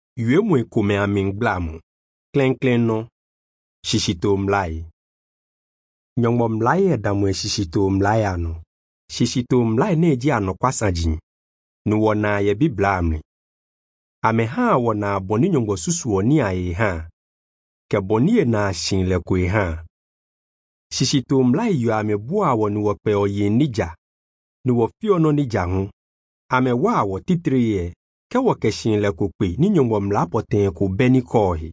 Yue mwe kome aming blamu. Klen no. Shishito mlai. Nyongbo mlai edamwe shishito mlai ano. Shishito mlai neji ano kwa sajin. Nuwana ye bi blamri. Ame ha wana boni nyongbo susu oni aye ha. Ke boni e na shinle kwe ha. Shishito mlai yu ame bua wanu pe oye nija. Nuwa fio no nija hun. Ame wa wo titri ye. Ke wake shinle kwe ni nyongbo mlapoten ko beni kohi.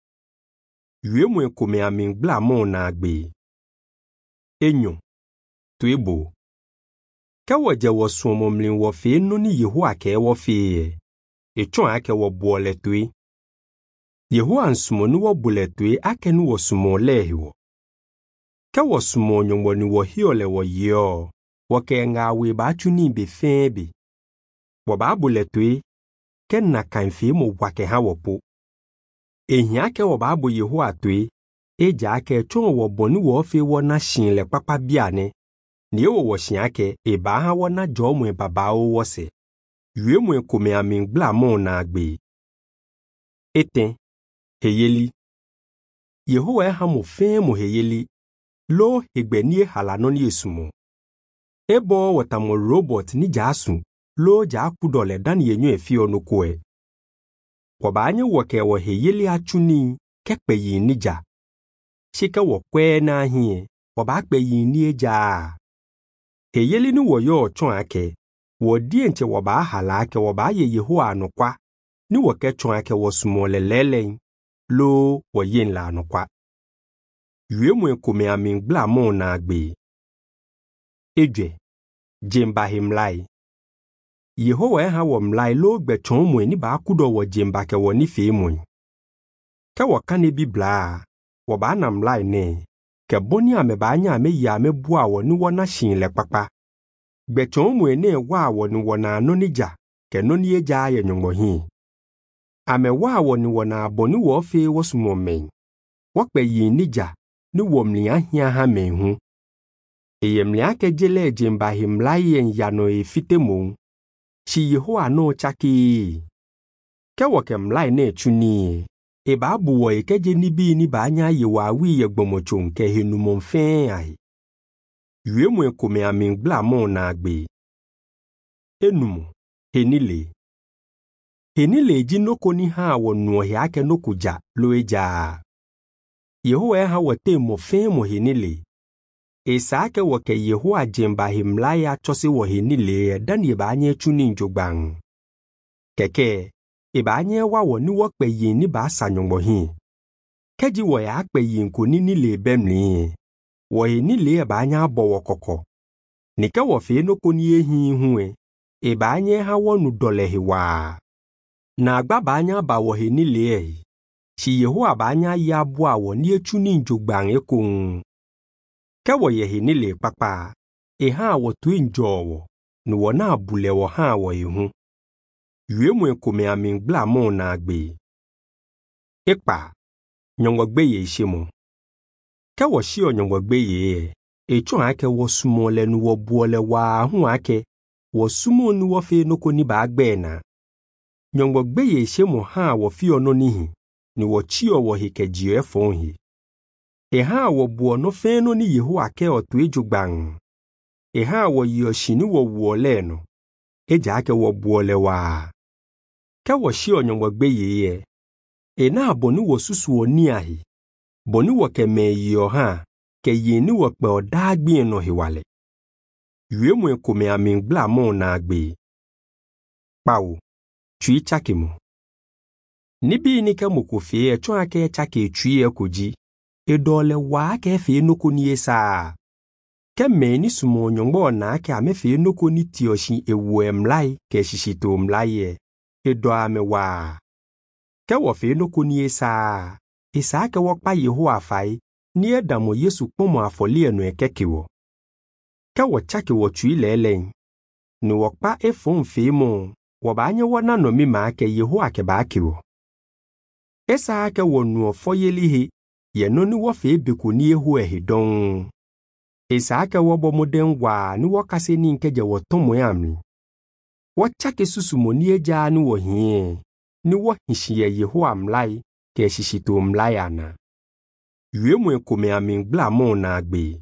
Yue mwe kome aming blamo na agbe. Enyo. Tuebo. Ke waje wo suomomlin wo fe no ni Yehowa ke wo fe. Echon ake wo buole tui. Yehowa nsumo ni wo bule tui ake nu wo sumo lehi wo. Ke wo sumo nyongbo ni wo hiole wo yo. Wo ke nga we ba chuni be febe. Wo ba bule tui. Ke na kanfi mo wake ha wo po. Ehia ke wo ba bo Yehowa tui. Eja ake chon wo boni wo fe wo na shinle papa biane. Ni wo shiake eba ha wo na jomo baba o wo se. Yue mwe kome aming blamo na agbe. Eten. Heyeli. Yehowa ha mo fe mo heyeli. Lo hegbenie halano ni esumo. Ebo watamo robot ni jasu. Lo ja kudole dan yenyo efi onukwe. Wabanye woke wo heyeli achuni kekpe yi nija. Shika wo kwe na hie. Wabakpe yi ni eja. Heyeli ni wo yo chon ake. Wo die nche waba hala ake waba ye Yehowa anokwa. Ni woke chon ake wo sumole lele. Lo wo yin la anokwa. Yue mwe kome aming blamo na agbe. Edwe. Jemba himlai. Yehowa ha wo mlai lo gbe chon mwe ni ba kudo wo jemba ke wo ni fe mwe. Ke wo kane bibla. Wo ba na mlai ne. Ke boni ame ba anya ame ya ame bua wo ni wo na shinle papa. Gbe chon mwe ne wa wo ni wo na anonija. Ke noni eja ye nyongbo hi. Ame wa wo ni wo na aboni wo fe wo sumo men. Wakpe yi nija. Ni wo mlia hia ha men hu. Eye mlia ke jele jemba himlai yen yano efite mon. Shi Yehowa no chaki. Ke woke mlai ne chuni. Eba buwo ekeje nibi ni ba anya yewa wi ye gbomochon ke henumon fen ai. Yue mwe kome aming blamo na agbe. Enumu. Henile. Henile jinoko ni ha wo nuohi ake nokuja lo eja. Yehowa ha wote mo fen mo henile. Esa ake woke Yehowa jemba himlai achose wo henile dan ye ba anya chuni njogbang. Keke. Eba anye wa wo ni wo pe yin ni ba sa nyongbo hi. Keji wo ya pe yin ko ni le bemli. Wo ni le eba anya abo wo koko. Ni ke wo fe no ko ni ehi hu e. Eba anye ha wo nu dole hi wa. Na agba ba anya ba wo he ni le e. Shi Yehowa ba anya ya bo a wo ni echu ni njogban ekun. Ke wo ye he ni le papa. E ha wo tu njo wo. Ni wo na abule wo ha wo hu. Yue mwe kome aming blamo na agbe. Ekpa. Nyongwa gbe ye ishimo. Ke wo shio nyongwa gbe ye. Echon ake wo sumo le nu wo buole wa hu ake. Wo sumo nu wo fe noko ni ba agbe na. Nyongwa gbe ye ishimo ha wo fio no nihi. Ni wo chio wo hike jiyo efon hi. E ha wo buo no fe no ni Yehowa ke otu ejugbang. E ha wo yoshini wo wuole no. Eja ake wo buole wa. Ke wo shio nyongwa gbe ye. E na boni wo susu oni ahi. Boni wo ke me yo ha. Ke ye ni wo pe odagbi no hiwale. Yue mwe kome aming blamo na agbe. Pau. Chui chakimu. Nibi ni ke mokofe e chon ake chake chui e koji. E dole wa ke fe noko ni esa. Ke me ni sumo nyongbo na ake ame fe noko ni tioshi ewu mlai ke shishito mlai e. Edo ame wa. Ke wo fe noko ni esa. Esa ke wokpa Yehowa fai. Ni edamo Yesu pomo afoli enu ekekiwo. Ke wo chake wo chui lelen. Ni wokpa efon fe mo. Wabanye wana no mima ke Yehowa ke bakiwo. Esa ke wo nuo foyelihi. Ye no ni wo fe beku ni ehu ehidon. Esa ke wo bomoden wa ni wakase ni nkeje wo tomo yamni. Wo chake susu mo ni eja ni wo hie. ni wo hishie Yehowa mlai ke shishito mlai ana. Yue mwe kome amingbla mo na agbe.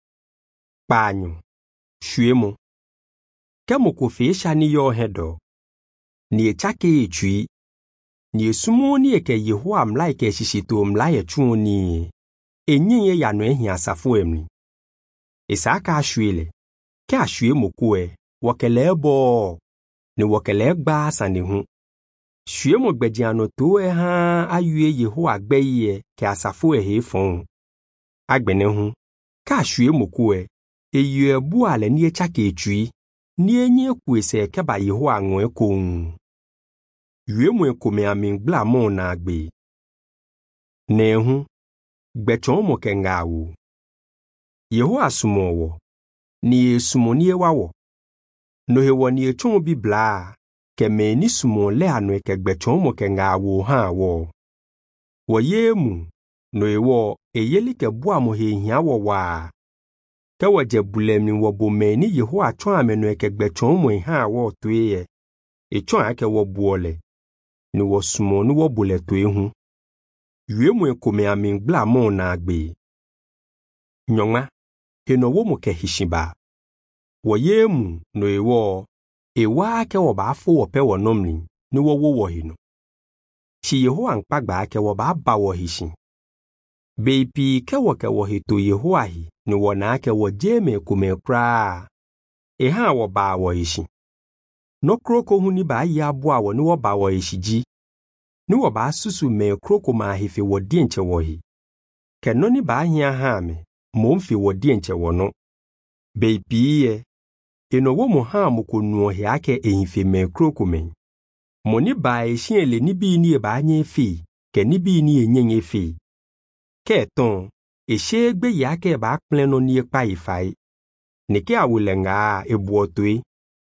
Panyo. Shue mo. Kemo kofesha ni yo hedo. Ni echake echui. Ni esumo ni eke Yehowa mlai ke shishito mlai echuo ni. Enye ya no ehi asafo emni. Isaka ashwele. Ke ashwe mo kue. Wakele ebo. Ni wakele gba sani hu. Shue mo gbejiano to ha ayue Yehowa gbeye ke asafo ehe fon. Agbene hu. Ka shue mo kue. Eyue bu ale ni echake echui. Ni enye kwese ke ba Yehowa nwe kon. Yue mo kome amingbla mo na agbe. Ne hu. Gbechon mo ke ngawu. Yehowa sumo wo. Ni sumo ni ewawo. No hewo ni echon bibla. Ke me ni sumo le anu ke gbechon mo ke ngawu ha wo. Wo yemu. No ewo eyeli ke bua mo he hia wo wa. Ke wo je bulemi wo bo me ni Yehowa chon ameno ke gbechon mo ha wo to ye. Echon ake wo buole. Ni wo sumo ni wo bole to ehu. Yue mo kome amingbla mo na agbe. Nyonga. Heno wo mo ke hishiba. Wo yemu no ewo. Ewa ke wo ba fo wo pe wo nomni. Ni wo hino. Shi Yehowa nkpagba ke wo ba wo hishin. Beipi ke wo hito Yehowa hi. Ni wo na ke wo jeme kome kra. Eha wo ba wo hishin. No kroko hu ni ba ya bo awo ni wo ba wo hishiji. Ni wo ba susu me kroko ma hefe wo di nche wo hi. Ke no ni ba hia ha me. Mo mfi wo di nche wo no. Beipi ye. Eno wo mo ha mo konu he ake ehimfe me kroko men. Mo ni ba ehien le ni bi ni e ba anya fi, ke ni bi ni enyenye fi. Ke ton, ehie gbe ya ke ba pleno ni e pa ifai. Ni ke awulenga ebuotoi.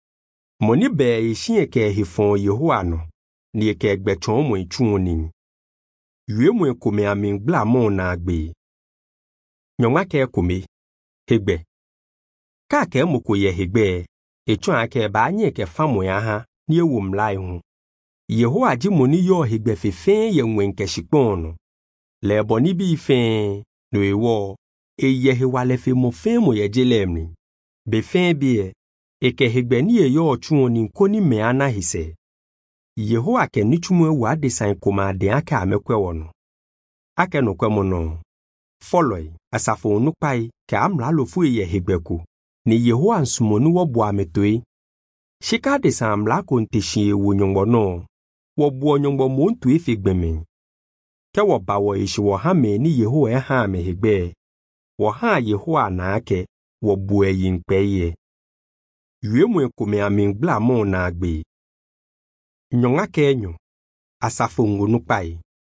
Mo ni be ehien ke hifon Yehowa no, ni e ke gbechon mo ichuo ni. Yue mo kome amingbla mo na agbe. Nyonga ke kome, hegbe. Ka ke mo koye hegbe, echon ake ba anye ke famo ya ha, ni ewu mlai hu. Yehowa ji mo ni yo hegbe fefe ye nwen ke shikpono. Lebo ni bi fe, no ewo, yehewa le fe mo fe mo ye jelemni. Be fe bi eke hegbe ni ye yo chuo ni nko ni me ana hise. Yehowa ke ni chumo ewu adesan koma de ake amekwe wono. Ake no kwe mo no. Following, asafo nupai ke amla lo fu ye hegbeku. Ni Yehowa nsumo ni wo bo ametoi. Shika de samla konteshi ewu nyongbo no. Wo bo nyongbo mo ntu efigbeme. Ke wo ba wo ishi wo ha me ni Yehowa ha me hegbe. Wo ha Yehowa na ake wo bo eyin peye. Yue mo kome amingbla mo na agbe. Nyonga kenyo. Asafo ngunupai.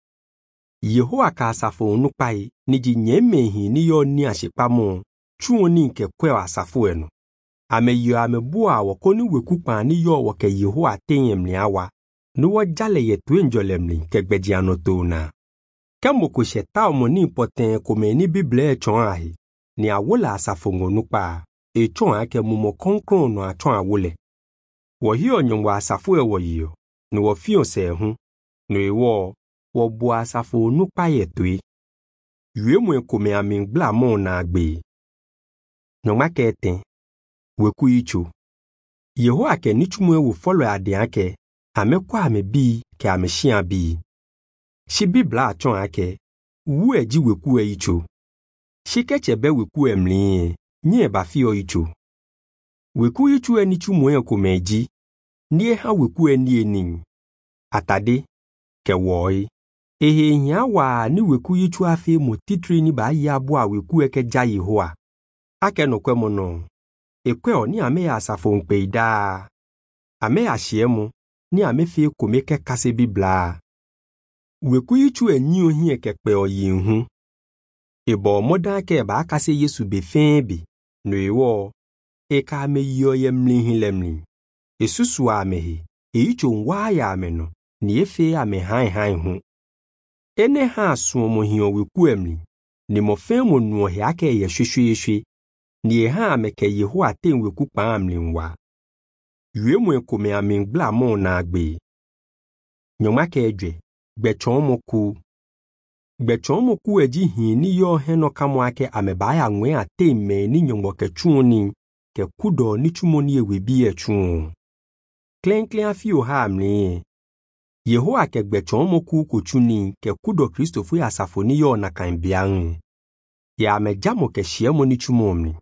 Yehowa ka asafo ngunupai ni ji nyemehi ni yo ni ashipamo. Chuo ni nke kwe asafo eno. Ame yo ame bua wakoni wekupa ni yo wake Yehowa tenyem ni awa. Nuwa jale yetu enjolemli ke gbejiano tona. Kemo kusheta omo ni poten kome ni Bible chon ahi. Ni awula asafo ngunupa. Chon ake mumo konkron no achon awule. Wo hiyo nyongwa asafo ewo yiyo. Ni wo fiyo se hu. No ewo. Wo bua asafo nupa yetui. Yue mwe kome amingbla mo na agbe. Nyongma keten. Weku icho. Yehowa ke ni chumwe wu follow ade ake. Amekwa ame bi ke ame shia bi. Shi Bibla achon ake. Wu eji weku icho. Shi kechebe weku emli. Nye bafio icho. Weku icho ni chumwe kumeji. Nye ha weku ni ening. Atade. Ke woi. Ehe nyawa ni weku icho afe motitri ni ba ya bua weku eke ja Yehowa. Ake no kwe mono. Ekwe o ni ame ya asafo nkpe ida. Ame ya shiemu. Ni ame fe komeke kase Bibla. Weku ichu enyi ohi ekekpe o yinhu. Ebo moda ke ba kase Yesu befebi. No ewo. Eka ame yo ye mlihi lemli. Esusu amehi. Icho nwa ya ameno. Ni efe ame hai hu. Ene ha suomo hiyo weku emli. Ni mofe mo nuohi ake ye shwe. Ni ha ameke Yehowa ten weku pa amli nwa. Yue mwe kome amingbla mo na agbe. Nyoma ke edwe gbechonmoku eji hin ni yo heno kamwake amebaya nwe ateme ni nyongo ke chuni ke kudo ni chumoni ewebi echun. Klen afio ha amni. Yehowa ke gbechonmoku kuchuni ke kudo Kristofu ya safoni yo na kanbiang. Ya amejamo ke shiemo ni chumomni.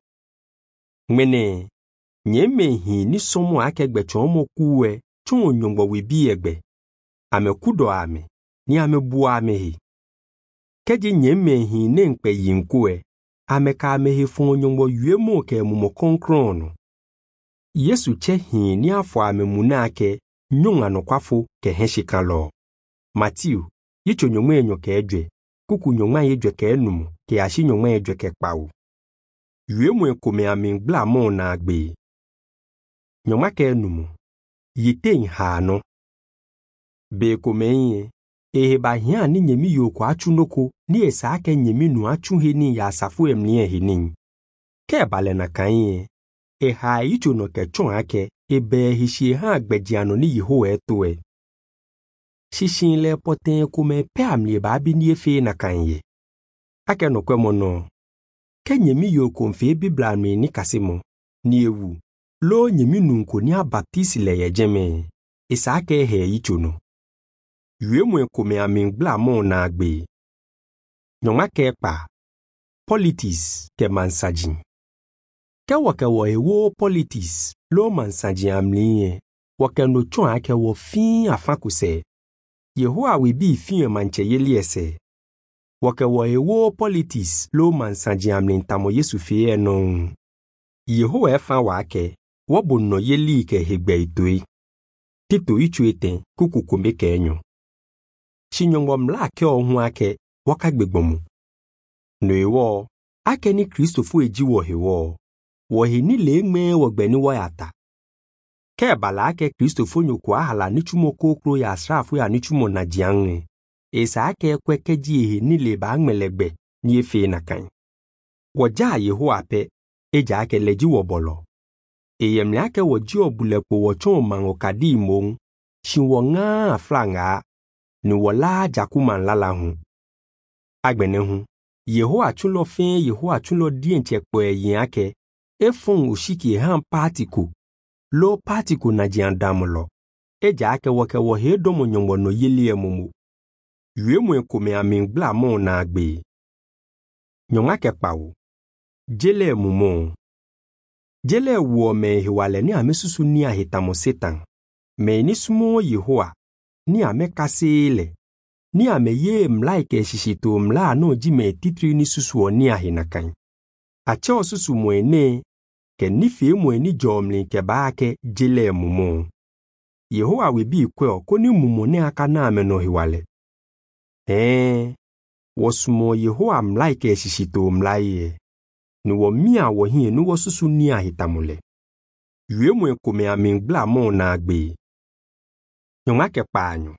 Mene nyeme hin ni somo ake gbechonmoku we chun nyongo webi egbe. Ame kudo ame ni ame bua ame hi. Keji nyeme hi nenkpe yinkwe, ame ka ame hi fun nyongbo yuemo ke mumo konkronu. Yesu che hi ni afo ame munake nyonga no kwafu ke henshikalo. Matthew, yicho nyongme enyo ke edwe, kuku nyongma edwe ke enumu, ke ashi nyongma edwe ke kpawu. Yuemo ekome ame gbla mo na agbe. Nyongma ke enumu, yite nhano. Be kome ba hia ni nyemi yoko achunoko ni esa ake nyemi nu achuhe ni ya safu emni ehinin. Ke bale na kanye ha icho no ke chon ake be hishie ha agbejiano ni Yehowa etoe. Shishin le poten kome pe amli ba bi ni efe na kanye. Ake no kwemono. Ke nyemi yoko mfe bibla ni kasimo ni ewu lo nyemi nu nko ni abaptisi le yejeme. Esa ake he icho no. Yuemo ekome ame gbla mo na agbe. Nyonga ke pa. Politis ke mansajin. Ke wake wo ewo politis lo mansajin amliye. Wake no chon ake wo fin afakuse. Yehowa webi fin manche yeli ese. Wake wo ewo politis lo mansajin amlin tamo Yesu fie non. Yehowa efa wake wobo no yeli ke hegbe itoi. Tito ichu eten kuku kumbe ke enyo. Shinyongbo mla ke ohun ake wakagbegbomu. No ewo ake ni Kristofu eji wo hewo. Wo he ni lengme wogbeni wo yata. Ke bala ake Kristofu nyoko ahala ni chumo kokro ya asrafu ya ni chumo na jiange. Esa ake kwekeji he ni leba angmelegbe ni efe na kan. Woja Yehowa pe eja ake leji wo bolo. Eyemle ake woji obulekpo wochon mango kadi imong. Shinwo nga aflanga. Ni wala jakuman lala hun. Agbene hun. Yehowa chulo fin Yehowa chulo dienche kwe yin ake. Efon ushiki han patiku. Lo patiku na jiandamulo. Eja ake woke wo he domo nyongbo no yeli emumu. Yuemo ekome amin gbla mo na agbe. Nyonga ke pawu. Jele emumo. Jele wo me hiwale ni amesusu ni ahitamo setan. Me ni sumo Yehowa. Ni ame kasele. Ni ame ye mlaike shishito mla no jime titri ni susu ni ahinakan. Ache osusu mwene ke nifi mwene jomli ke baake jele mumo. Yehowa webi kweo koni mumo ne aka na ame no hiwale. Wosumo Yehowa mlaike shishito mlaie. Ni wo mia wo hie ni wo susu ni ahitamule. Yuemo ekome amin gbla mo na agbe. Nyonga ke panyo.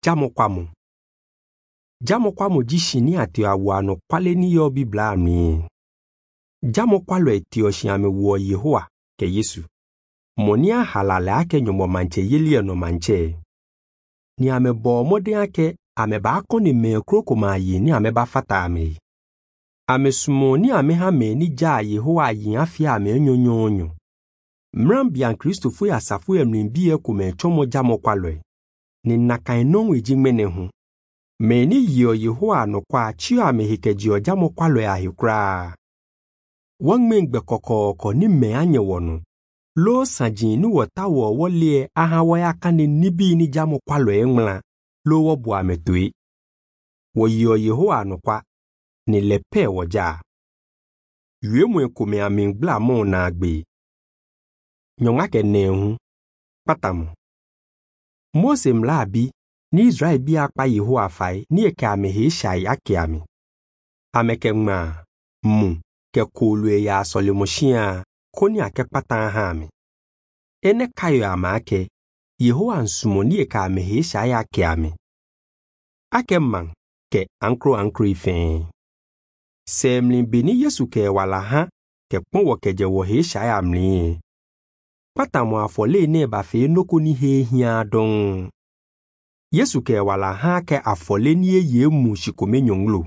Jamo kwamo jishini ati awano kwale ni yo bibla ami. Jamo kwalo eti oshiame wo Yehowa ke Yesu. Monia halale ake nyombo manche yeli no manche. Ni ame bo mode ake ame ba koni me kroko ma yi ni ame ba fata ame. Ame sumo ni ame ha me ni ja Yehowa yin afia ame nyonyonyo. Mrambian Kristofu ya safu emlimbi ekume chomo jamo kwalo. Ni nakainonwe jingmene hu. Meni yo Yehowa no kwa chiyo amehikeji ojamo kwalo ya hikra. Wangmengbe kokoko ni meanye wonu. Lo sanjini wotawo wolie aha wayakane nibi ni jamo kwalo engmla. Lo wobu ametui. Wo yo Yehowa no kwa ni lepe woja. Yuemo ekome amingbla mo na agbe. Nyongake nehu. Patamu. Mose mlabi. Ni Israel bi akpa Yehowa fai ni eke amehe shai ake ame. Ameke ngma mu ke kolwe ya solimoshia koni ake patan ha ame. Ene kayo ama ake Yehowa nsumo ni eke amehe shai ake ame. Ake man ke ankro ifen. Semlin beni Yesu ke wala ha ke pon wokeje wo he shai amli. Patamu afole ne ba fe noko ni he hia don. Yesu ke wala ha ke afole ni ye mu shikome nyonglo.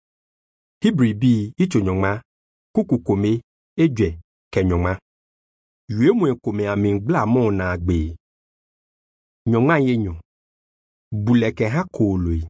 Hebrew bi icho nyongma, kuku kome, edwe, ke nyongma. Yue mwe kome amingbla mo na agbe. Nyongma yenyo. Buleke ha kolui.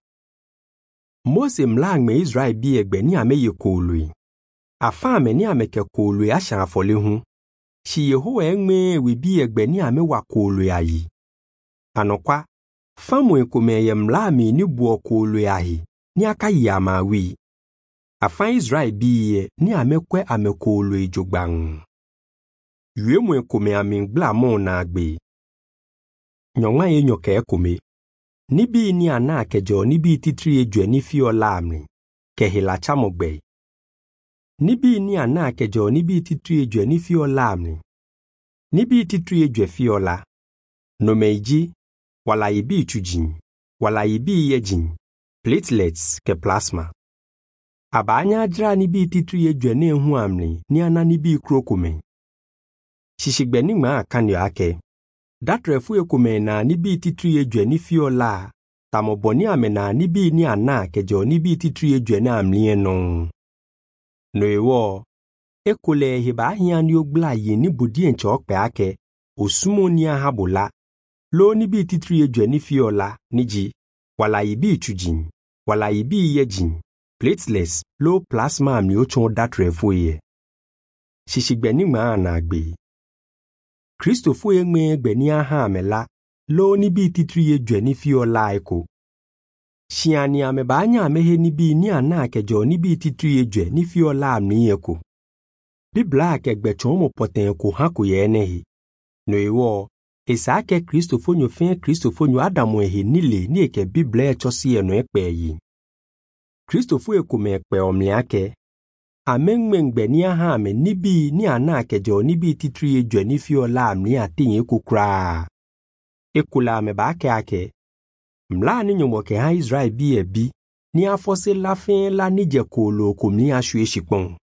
Mose mla me Israel bi egbe ni ame ye kolui. Afa me ni ame ke kolui asha afole hu. Shi Yehowa engme we bi egbe ni ame wa kolui ayi. Anokwa, famu ekome ye mla mi ni buo kolui ahi, ni aka yi amawi. Afa Israel bi ni ame kwe ame kolui jogbang. Yue mwe kome amingbla mo na agbe. Nyongma ye nyoke ekome. Nibi ni ana kejo nibi titri ejwe ni fiola amri, ke hilacha mogbe. Nibi ni ana kejo nibi titri ejwe ni fiola amri. Nibi titri ejwe fiola. No meiji, wala ibi chujin, wala ibi yejin, platelets ke plasma. Abanya adra nibi titri ejwe ne hu amri, ni ana nibi krokome. Shishigbe ni ma akanyo ake. Datrefu ekome na nibi titri ejwe ni fiola, tamoboni amena nibi ni ana kejo nibi titri ejwe na amlie non. No ewo, ekole hiba ahia ni ogbla ye ni budi enche okpe ake, osumo ni ahabola, lo nibi titri ejwe ni fiola, niji, wala ibi chujin, wala ibi yejin, platelets, lo plasma amli ochon datrefu ye. Shishigbe ni ma anagbe. Christopher engme egbe ni aha amela, lo nibi titri ejwe ni fiola eko. Shiani ameba anya amehe nibi ni ana kejo nibi titri ejwe ni fiola amni eko. Bibla akegbe chomo poten eko hako ye enehi. No ewo, esa ke Christopher nyo fen Christopher nyo Adamu ehe nile ni eke Bibla echosi eno ekpe yi. Christopher eko me ekpe omli ake. Amengmengbe ni aha ame nibi ni ana kejo nibi titri ejwe ni fiola amni atinye eko kra. Ekula ameba ake. Mla ni nyomoke ha Israel bi ebi, ni afose la fin la nije kolo komi ashwe shikpon.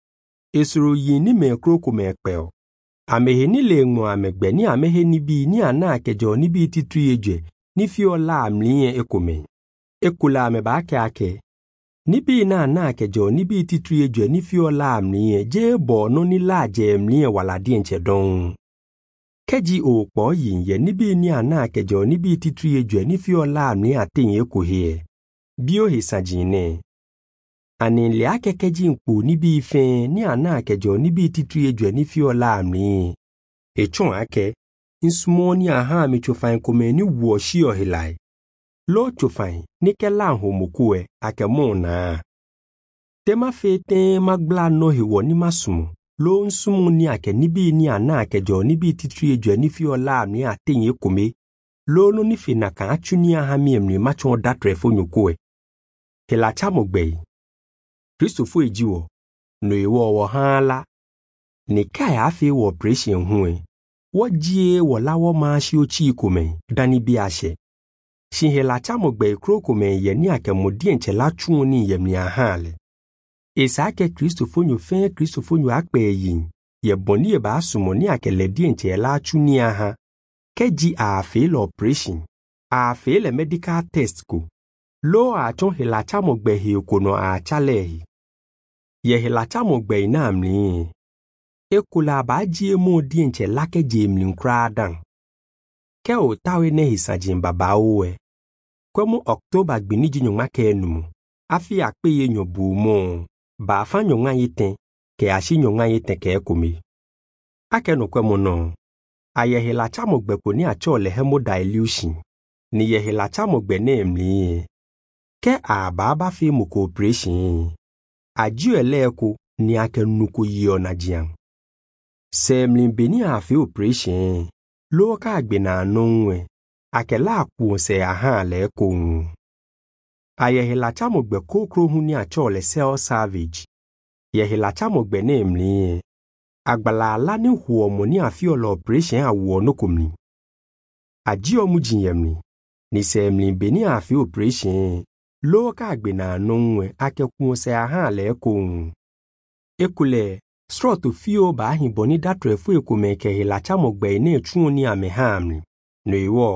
Esuro yi ni me kroko me ekpeo. Amehe ni le ngmo amegbe ni amehe nibi ni ana kejo nibi titri ejwe, ni fiola amliye ekome. Ekula ameba ake. Nibi na ana kejo nibi titri ejwe ni fiola amliye, je bo no ni la je amliye wala dienche don. Keji okpo yinye nibi ni ana kejo nibi titri ejwe ni fiola amni atinye ekuhie. Bio hisajine. Aninle ake keji nkpu nibi ife ni ana kejo nibi titri ejwe ni fiola amni. Echon ake, insumo ni aha mi chofain kome ni woshi ohilai. Lo chofain ni ke la homokue ake mona. Tema fete magbla no hiwo ni masumu. Lo nsumu ni ake nibi ni ana kejo nibi titri ejwe ni fiola amni atinye kome. Lo no ni finaka achuni aha mi emni machon datrefo nyukue. Hilacha mogbe. Christopher ejiwo. No ewo wo hala. Ni kaya afe wo operation huwe. Wajie wo lawo maashi ochi kome. Dani biashe. Shin hilacha mogbe krokome ye ni ake modienche la chuni yemni ahale. Esa ke Christopher nyo fen Christopher nyo akpe yin. Ye boni eba asumo ni ake ledienche la chuni aha. Keji a fail operation. A fail medical test ko. Lo a chon hilacha mogbe hi okono a chalehi. Ye hilacha mogbe inamni. Ekula ba jie mo dienche lake jemli nkra dan. Ke o tawe ne hisajin baba uwe. Kwemu October gbiniji nyongma ke enumu. Afi akpe ye nyobu mo. Ba afa nyonga yiten. Ke ashi nyonga yiten ke ekumi. Ake no kwemu no. Aye hilacha mogbe ko ni achole hemodilution. Ni ye hilacha mogbe ne emli. Ke a baba fi mu cooperation. Ajiu eleko ni ake nuku yiyo na jiang. Se mlimbe ni afi operation. Lo ka agbe na anonwe. Ake la kuo se aha leko. Aye hilacha mogbe kokro hu ni achole cell salvage. Ye hilacha mogbe ne emli. Agbala ala ni huo mo ni afiolo operation awo no komni. Aji omu jinyemni. Ni se mlimbe ni afi operation. Lo ka agbe na anonwe ake kuo se aha leko. Ekule, stroto fio ba ahin boni datrefu ekumeke hilacha mogbe ne chuo ni amehamni. No iwo,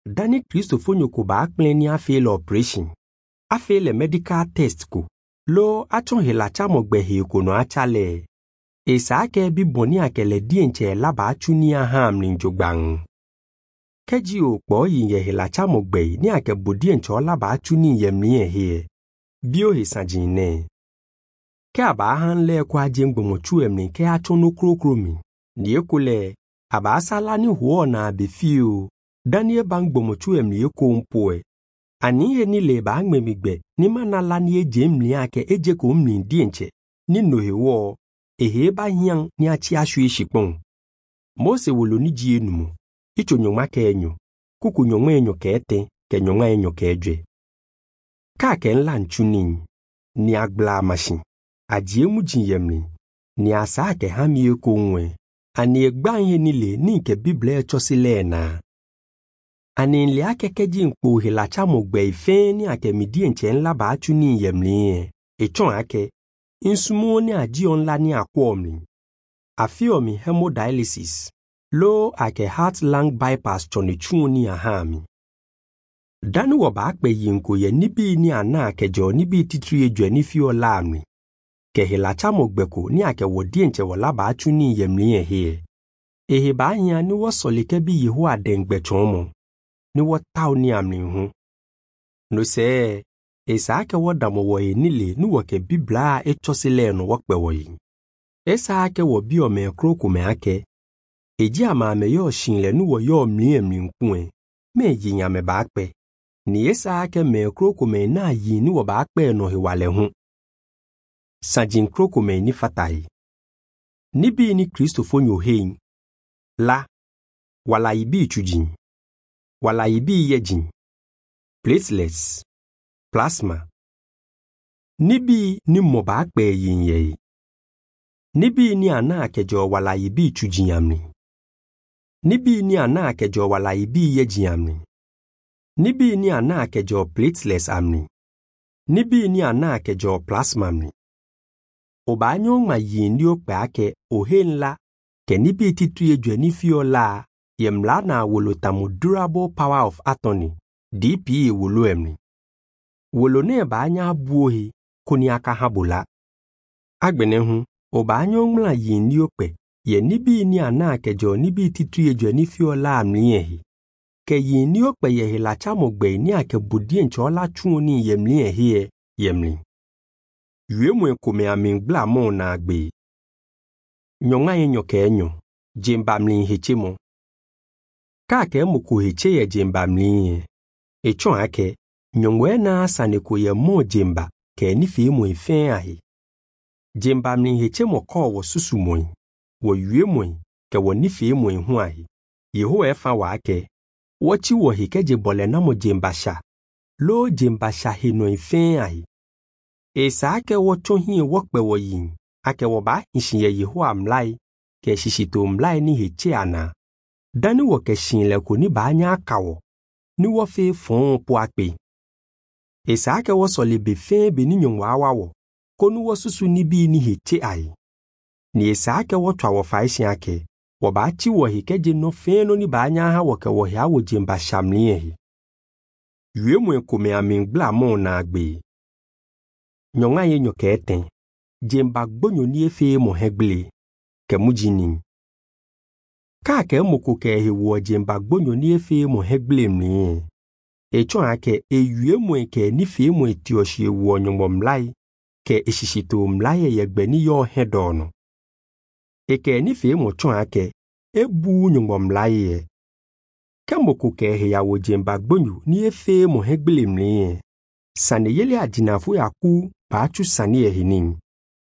Dani Christopher nyoko ba akpleni afele operation. Afele medical test ko. Lo achon helacha mogbehe ko no achale. Esa ake bi boni akele dienche laba achuni aham ninjogbang. Keji okpo yinye helacha mogbe ni ake bodienche laba achuni yemni ehe. Bio hisajine. Ke aba han le kwa jengbomochu emni ke achon okrokromi. Ni ekule aba asala ni huo na abefio. Daniel bang gbomochu emni eko mpoe. Ani ye ni le ba ngmemigbe ni manala ni eje mli ake eje ko mli dienche ni nohewo ehe ba hian ni achi asu eshipon. Mose wolo ni ji enumu icho nyoma ke enyo kuku nyoma enyo ke ete ke nyoma enyo ke edwe. Ka ke nla nchuni ni agbla machine aje mu jinyemli ni asa ke hami eko nwe ani egba ihe nile ni nke Bible echosile na. Ani nli akekeji nkpo helacha mogbe ife ni ake midienche nla ba achuni yemli echon ake insumo ni aji onla ni akwomli. Afiomi hemodialysis lo ake heart lung bypass chonichu ni ahami. Dani woba akpe yinko ye nibi ni ana akejo nibi titri ejwe ni fio lamli. Ke helacha mogbeko ni ake wodienche wala ba achuni yemli ehe. Ehe ba hiya ni wo solike bi yehu adengbe chomo. Ni wo tau ni amli hu. No se, esa ake wodamo wo nile ni wo ke Bibla echosile no wokpe wo yi. Esa ake wo bi ome kroko me ake. Eji ama me yo shinle ni wo yo mli nkwe. Me yinya me ba akpe. Ni esa ake me kroko me na yi ni wo ba akpe no hiwale hu. Sajin kroko me ni fatai. Nibi ni Christopher nyohein. La. Wala ibi chujin. Wala ibi yejin. Platelets. Plasma. Nibi ni moba akpe yinye. Nibi ni ana akejo wala ibi chujin. Nibi ni ana akejo wala ibi yejin. Nibi ni ana akejo platelets amni. Nibi ni ana akejo plasma amni. Obanyo ma yin ni okpe ake ohenla ke nibi titu ejwe ni fiola yemla na wolotamu durable power of attorney DPA wolo emni. Wolo ne ba anya abuohi koni aka habula. Agbene hu obanyo mla yin ni okpe ye nibi ni ana akejo nibi titu ejwe ni fiola amni ehi. Ke yin ni okpe ye helacha mogbe ni ake budienche ola chuoni yemli ehi yemli. Yue mwen kome amingbla mo na agbe. Nyonga enyo ke enyo, jemba mli heche mo. Ka ke muku heche ye jemba mli echon ake, nyongwe na asane ko ye mo jemba ke nifi mo ifen ahi. Jemba mli heche mo ko wo susu mo wo yue mo ke wo nifi mo hu ahi. Yeho efa wa ake, wochi wo hikeje bole na mo jemba sha. Lo jemba sha hino ifen ahi. Esa ake wo chohi wokpe wo yin, ake wo ba hishiye yehu amlai, ke shishito mlai ni heche ana. Dani wo ke shinle ko ni ba anya akawo, ni wo fe fon po akpe. Esa ake wo soli be fe be ni nyongwa awawo, ko ni wo susu ni bi ni heche ai. Ni esa ake wo twa wo faishi ake, wo ba chi wo hikeje no fe no ni ba anya ha wo ke wo hia wo jemba shamli ehi. Yue mwen kome amingbla mo na agbe. Nyonga yenyo ke eten, jemba gbonyo ni efe mo hegle, ke mujini. Ka ke moko ke hewo jemba gbonyo ni efe mo hegle mni. Echon ake eyue mwen ke nife mo etioshi ewo nyombo mlai, ke eshishito mlai yegbe ni yo hedono. Eke nife mo chon ake, ebu nyombo mlai ke moko ke heyawo jemba gbonyo ni efe mo hegle mni. Sane yele adinafu yaku pachu sani ehinin.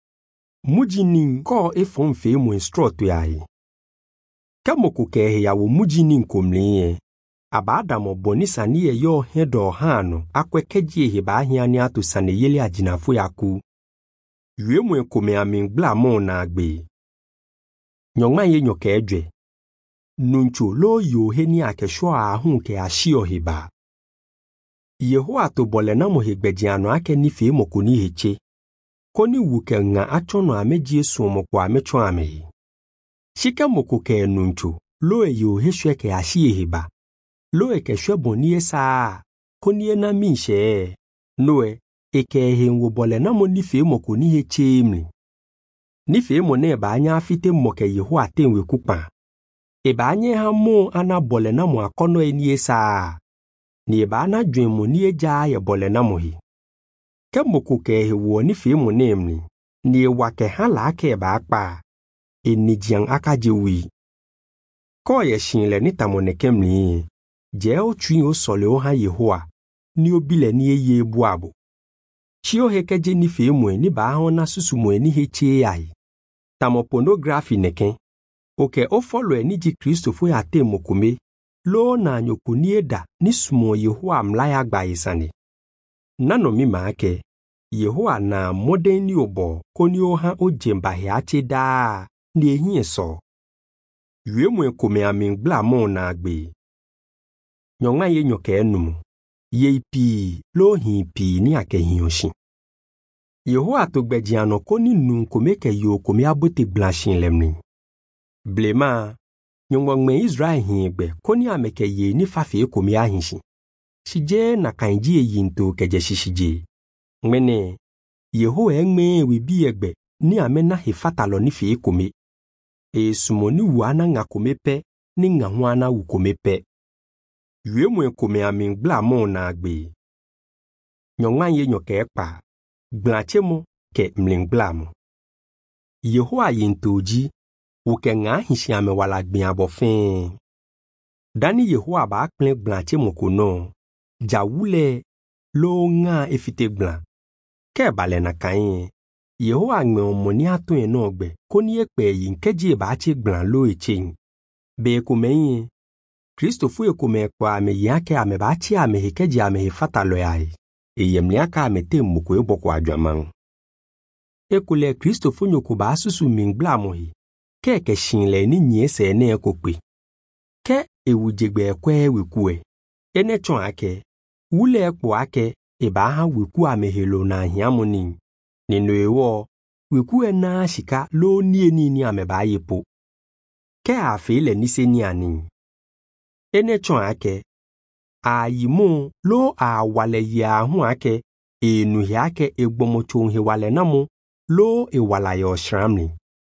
Mujinin ko efonfe mo instructo yae. Kamoko ke ya wo mujinin komle abada mo boni sani ye yo hedo hano akwekeji ehe ba ahia ni atu sane yele adinafu yaku. Yue mo kome amingbla mo na agbe. Nyongma ye nyoke edwe. Nuncho lo yo he ni akesho ahun ke ashi ohiba. Yeho atobole na mo hegbejiano ake nife mo koni heche. Koni wuke nga achono ameji esu mo kwa amecho amehi. Shika moko ke nuncho, lo yo heshwe ke ashi eheba. lo eke shweboni esa konie na minshe noe eke he nwobole na mo nife mo ko ni he chemli nife mo ne ba anya afite mo ke Yehowa tenwe kupa e ba anya ha mo anabole na mo akono eni esa ni ba na dwen mo ni eja ye bole na mo hi ke mo ko ke he wo nife mo nemli ni wa ke ha la ke ba akpa eni jian akaje wi ko ye shinle ni tamone kemli je o twi o sole o ha Yehowa ni obile ni eye ebu abo chi o hekeje ni fe mu ni ba ho na susu mu ni heche ai tamo pornography neken oke o follow ni ji Christopher ya temo kume lo na nyoku ni eda ni sumo Yehowa mlaya gba isane nano mi ma ake Yehowa na modern ni obo koni o ha o jemba he ache da ni ehie so yue mu ekome amin gbla mo na agbe nyonga ye nyoke enum ye pi lo hi pi ni ake hiyoshi Yehowa to gbejiano koni nun komeke yo komi abote blashin lemni blema nyongwe Israel hingbe koni ameke ye ni fafe komi ahinshi shije na kanji yinto keje shishije ngmene Yehowa engme we bi egbe ni amena he fatalo ni fe komi sumoni wana ngakomepe ni ngahwana ukomepe yue mu ekome amin gbla mo na agbe nyonga ye nyoke ekpa glachemo ke mlingblamo Yehowa yintoji uke nga hinshi ame wala gbin abofen dani Yehowa ba akple glachemo kono jawule lo nga efite gbla ke bale na kan Yehowa ngme omoni ato eno gbe koni ekpe yin keje ba che gbla lo echen be ko meyin Christopher ekome kwa ame yake ame ba che ame hekeje ame he fatalo yai yemliaka amete moko eboko adwaman ekule Christopher nyoko ba susu mingbla mohi ke shinle ni nyese ne ekokpe ke ewujegbe ekwe wekue ene chon ake wule ekpo ake eba ha weku amehelo na hiamoni nino ewo weku na shika lo ni ameba yepo ke afele niseni ani ene chon ake ayimu lo awale ya hu ake enu yake egbomocho he wale namu lo ewala yo shramni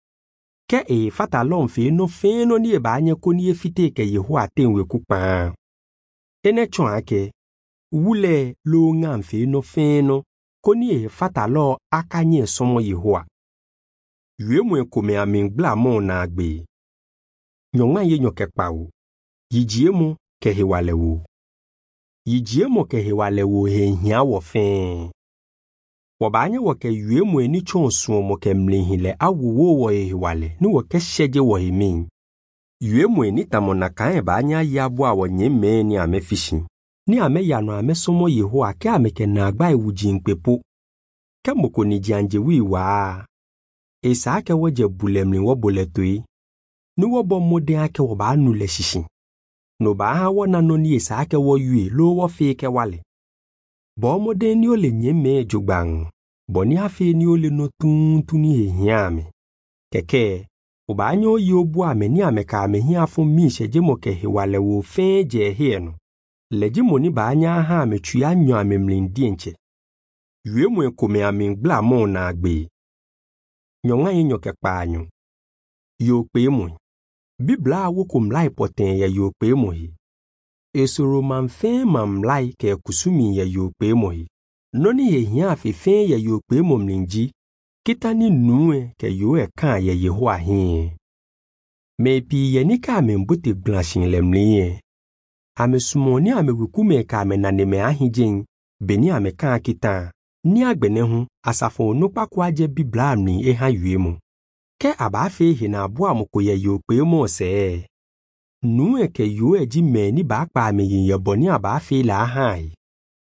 ke fatalon fe no ni eba anye koni efite ke Yehowa tenwe kupa ene chon ake wule lo ngamfe no feno koni fatalo akanye somo Yehowa yue mu ekome amin gbla mo na agbe nyonga ye nyoke pawo yijiemu ke he wale wo yijiemo ke he wale wo he hia wo fen wabanye wo ke yuemu eni chonsu mo ke mlehile awuwo wo he wale ni wo ke sheje wo he min yuemu eni tamona kan ba anya yabu awo nyeme ni amefishi ni ame yano ame somo Yehowa ke ameke na agba ewuji npepo ke moko ni janje wiwa esa ke wo je bulemli wo boletoi ni wo bo mode ake wo ba nule shishi no ba ha wona no ni esa ake wo yue lo wo fe ke wale bo mode ni ole nyeme jugban bo ni afi ni ole no tuntu ni ehiame keke oba anyo yi obu ame ni ame ka ame hi afo mi sheje mo ke he wale wo fe je he no leji mo ni ba anya ha ame twi anyo ame mlindi nche yue mu ekome ame gbla mo na agbe nyonga yin nyoke pa anyo yo pe mo Bibla wokum lai poten ya yo pe mohi esoro manfe mamlai ke kusumi ya yo pe mohi noni ye hia fefe ya yo pe momlinji kitani nuwe ke yo e kan ya Yehowa hin me pi ye ni ka me mbote blashin lemli ame sumoni ame wukume ka me naneme ahijen beni ame kan kita ni agbene hu asafo no pakwa je Bibla ni e ha yuemu ke abafe hi na abo amoko ye yo pe mo se nu eke yo eji meni ba pa me yin ye boni abafe la hai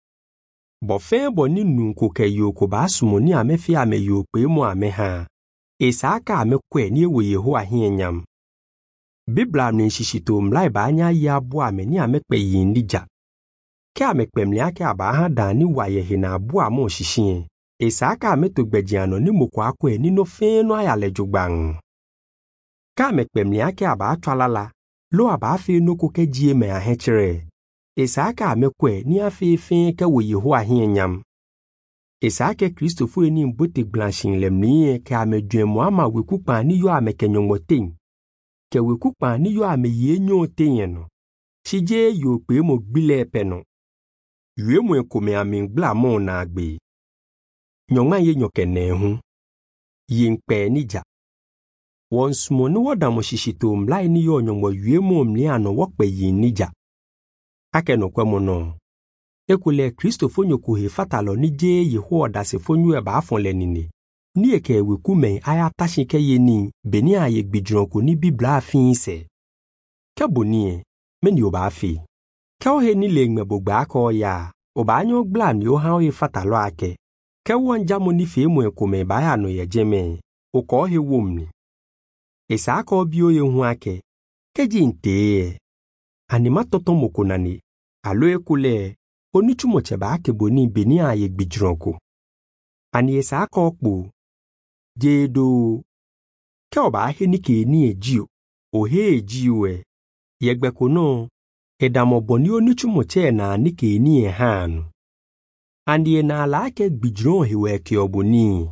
bo fe boni nu ko ke yo ko ba sumoni amefe ame yo pe mo ame ha esaka ame kwe ni ewe Yehowa hinyam Bibla ni shishito mlai ba anya ya abo ame ni ame pe yin dija ke ame pemli ake aba ha dan ni wa ye hi na abo amo shishin esaka metogbejiano ni moko akwe ni no fe no ayale jugban ka mekpemli ake aba atwalala lo aba fe no ko kejie me ahechere Esaka amekwe ni afefe ke wo Yehowa hie nyam. Esaka Kristofo ni mbote glanchin lemnie ke amedwemo ama wekupa ni yo amekenyongoten. Ke wekupa ni yo ameyenyo tenye no. Shije yo pe mo gbile peno. Yue mo ekome amingbla mo na agbe. Nyonga ye nyokene hu. Yinkpe nija. Wonsumo ni wodamo shishito mlai ni yo nyongo yue mo mliano wokpe yin nija. Ake no kwemo no. Ekule Kristofo nyokuhe fatalo ni je Yehowa dase fonyu eba afon lenine. Ni eke wekume aya tashinke ye ni beni aye gbidronko ni bibla afin se. Keboni meni oba afi. Ke ohe ni lengme bogba ako ya. Oba anyo gbla ni oha ohe fatalo ake. Ke wonjamo ni fe mo ekome ba ya no ye jeme. Oko ohe womni. Esa ako obi oye hu ake. Keji nte. Anima toto mokonani. Alo ekule. Onichumo cheba ake boni beni aye gbidronko. Ani esa ako okpo. Jedo. Ke oba ahe ni ke ni ejio. Ohe ejio e. Yegbe kono. Edamo boni onichumo che na ni ke ni e hanu. Andi na ala ake gbidron hewe ke oboni.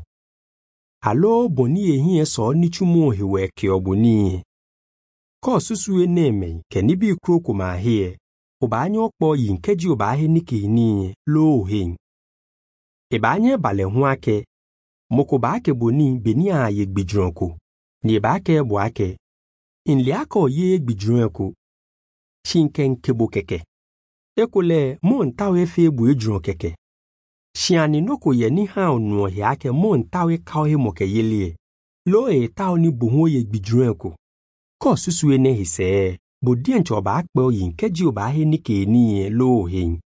Alo boni ehie so onichumo hewe ke oboni. Ko susu eneme ke ni bi kroko ma he. Oba anya okpo yin keji oba ahe ni ke ni lo hen. Eba anya bale hu ake. Moko ba ake boni beni aye gbidronko. Ni eba ake bo ake. Inli ako ye gbidronko. Shinken kebo keke. Ekule mo ntawe fe bu ejron keke. Shiani noko ye ni ha onu he ake mo ntawe kawe moke yelie. Lo e tawo ni buho ye gbidronko. Ko susu ene hise. Bodien choba akpe yin keji oba he ni ke ni lo hen.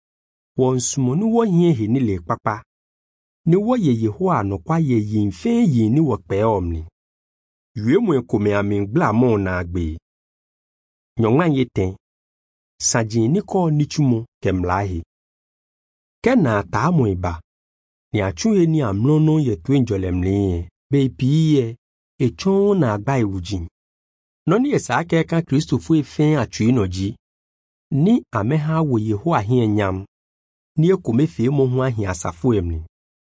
Wonsumo ni wo hie he ni le papa. Ni wo ye Yehowa no kwa ye yin fe yin ni wo pe omni. Yue mo ekome amingbla mo na agbe. Nyonga yeten. Sajin ni ko nichumo kemlahi. Kena ta mo iba. Ni achuye ni amlono ye twenjolemni. Be piye. Echon na agba iwujin. Noni esake ka Kristofo efen atwi noji. Ni ameha wo Yehowa hie nyam. Ni ekome fe mo ho ahia asafo emni.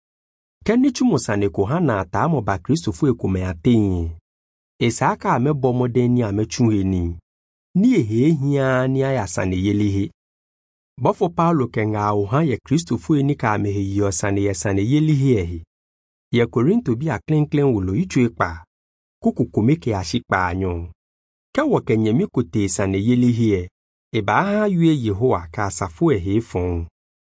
Keni chumo sane ko ha na ta mo ba Kristofo ekome aten. Esaka amebo moden ni amechuhe ni. Ni ehe hia ni ayasane yelihe. Bofo Paulo kenga oha ye Kristofo ni ka amehe yosane yesane yelihe ehe. Ye Korinto bi aklenklen wolo ichu ekpa. Kukukumeke ashikpa anyo. Ke wokenyemi kote sane yelihe. Eba ha yue Yehowa ka asafo ehe fon.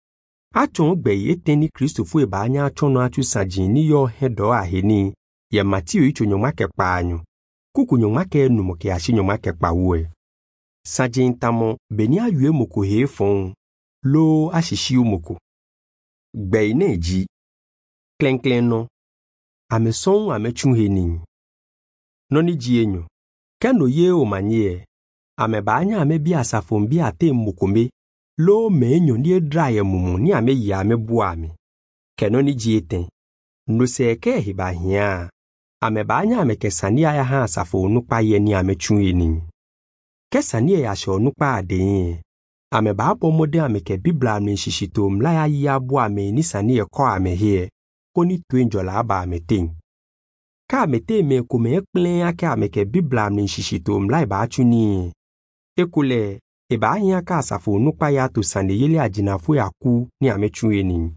Achon gbe yeteni Kristofo eba anya achono achu sajin ni yo hedo aheni. Ye Matthew ichu nyomake kpa anyo. Kuku nyomake numoke ashi nyomake kpa uwe. Sajin tamo beni ayue moko he fon. Lo ashishi umoko. Gbe ineji. Klenklen no. Ameson amechunhe ni. Noni jienyo. Keno ye o manye. Ameba anya amebi asafombi ate mokome. Lo menyo ni edraye mumu ni ame yi amebu ame. Keno ni jieten. No seke hiba hia. Ameba anya amekesani aya ha asafo nukpa ye ni amechunhe ni. Kesani ya sho nukpa adenye. Ameba abo mode ameke bibla mnshishito mlaya yi abu ame ni sani ye ko ame he. Koni twenjola aba ameten. Ka amete me kome ekplen ake ameke bibla mnshishito mlaya ba achuni. Ekule, eba ahia ka asafo nukpa ya to sane yeli ajinafu ya ku ni amechunye ni.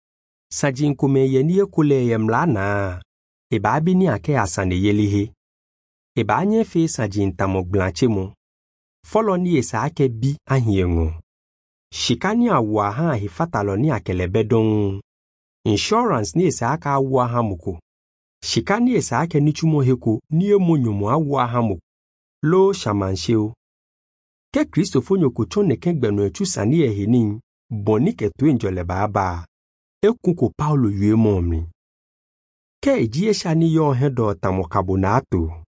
Sajin kome ye ni ekule ye mla na. Eba abi ni ake asane yeli he. Eba anye fe sajin tamo blanche mo. Folo ni esa ake bi ahiengo. Shikani awa ha hifatalo ni akelebedon. Insurance ni esa aka awa ha muko. Shikani esa ake nichumo heko ni emonyomo awa ha muko. Lo shamansheo. Ke Kristofo nyoko chone kengbeno echusa ni eheni. Boni ke tuenjole baba. Ekunko Paulo yue momni. Ke ejie shani yo hedo tamokabonato.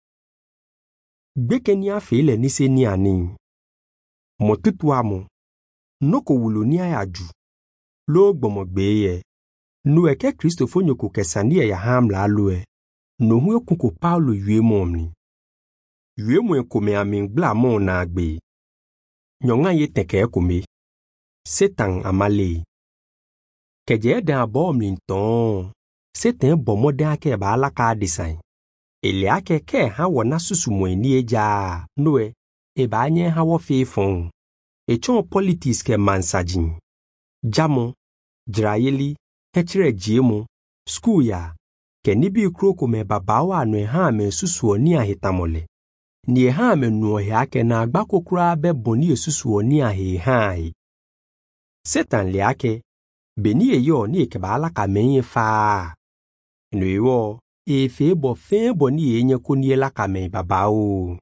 Gbeke ni afele ni se ni ani. Motutu amo. Noko wulu ni ayaju. Lo gbomogbeye. Nu eke Kristofo nyoko kesani ya hamla alue. No huwe kuko Paulo yue momni. Yue mwen kome amingbla mo na agbe. Nyonga ye teke kome. Satan amale. Keje den abom linton. Satan bomoden ake ba alaka design. Ele ake ke ha wona susumo ni eja noe e ba anye ha wo fefon. Echon politics ke mansajin. Jamo, Drayeli, hechere jiemo, school ya. Ke nibi kroko me babawa no ha me susuo ni ahitamole. Ni ha me no ya ke na agbako kura be boni susuo ni ahi hai. Satan le ake beni eyo ni ke ba alaka menye fa. No yo e fe bo ni enye ko ni elaka me babao.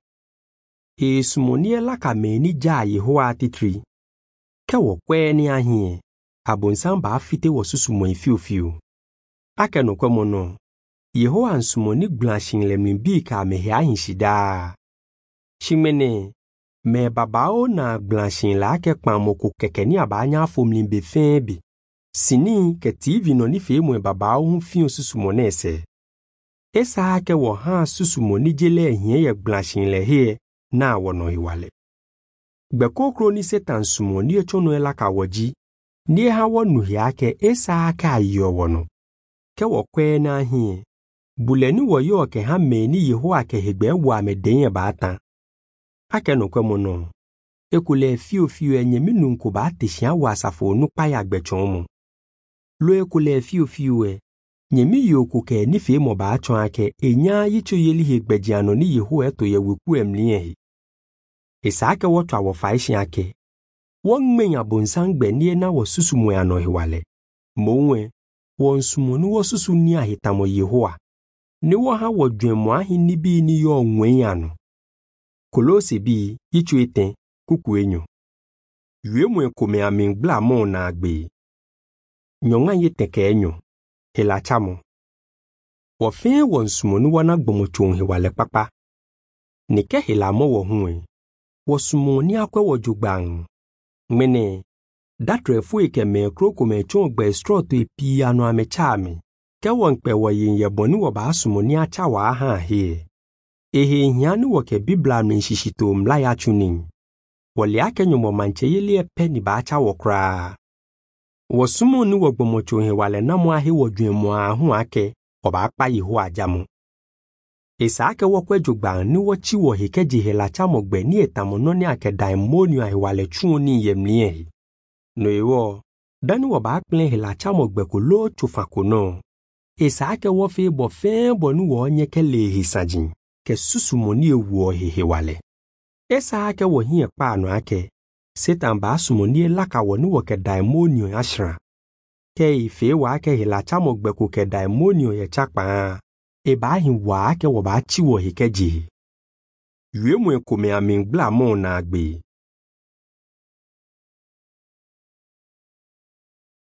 E sumoni elaka me ni ja Yehowa titri. Ke wo kwe ni ahie. Abonsan ba fite wo susumo ifiu. Ake no kwemo no. Yehowa nsumoni glanshin lemni bi ka me hia hinshida. Shimene me babao na glanshin la ake kpamoko keke ni abanya fomlin be fenbi. Sini ke TV no ni fe mo babao hu fiu susumo nese. Esa ake wo ha susumo ni jele hie ye glanshin le he na wono hiwale. Gbekokro ni Satan sumo ni echono elaka woji. Ni ha wonu hiake esa aka ayo wono. Ke wo kwe na hie. Buleni wo yo ke ha meni Yehowa ke hegbe wa me denye bata. Ake no kwemo no. Ekule fiu enye minu nko ba teshia wa asafo nu pa ya gbechon. Lo ekule fiu nyemi yoku ke ni fe mo ba atwon ake enya yicho yeli hegbejiano ni Yehowa to ye weku emlie. Esa ake wo twa wo faishin ake. Won menya bonsangbe ni na wo susumu ya no hiwale. Monwe won sumu ni wo susu ni ahitamo Yehowa. Ni wo ha wo dwemo ahi ni bi ni yo nwen ya no. Kolose bi yicho eten kuku enyo. Yuemu ekome amingbla mo na agbe. Nyonga yeteke enyo. Hela chamo. Wofe won sumu ni wana gbomochon hiwale papa. Nike hela mo wo huwe. Wo sumu ni akwe wo jugbang. Mene, datre fue ke me kroko me chongbe stroto epi ano amechame. Ke wonkpe wo yin boni wo ba sumo ni acha wa ha he. Ehe nyani wo ke bibla no nshishito mla ya chunin. Wole ake nyomo manche yeli epe ni ba acha wo kra. Wo sumo ni wo gbomocho he wale na mo ahe wo dwemo ahu ake oba akpa Yehowa ajamu. Esa ake wo kwejugba ni wo chi wo hikeji hela chamogbe ni etamono ni ake daimoni ahe wale chuo ni yemlie. No ewo, dani wo ba akple hela chamogbe ko lo chufa kono. Esa ake wo fe bo ni wo nye ke le hisajin, ke susumo ni ewu hehe wale. Esa ake wo hie pa ano ake, Satan ba sumo ni laka wo ni wo ke daimoni ashra. Ke ife wa ake hela chamogbe ko ke daimoni ye chakpa. Eba hi wa ke wo ba chi wo hikeji. Yuemu ekome amingbla mo na agbe.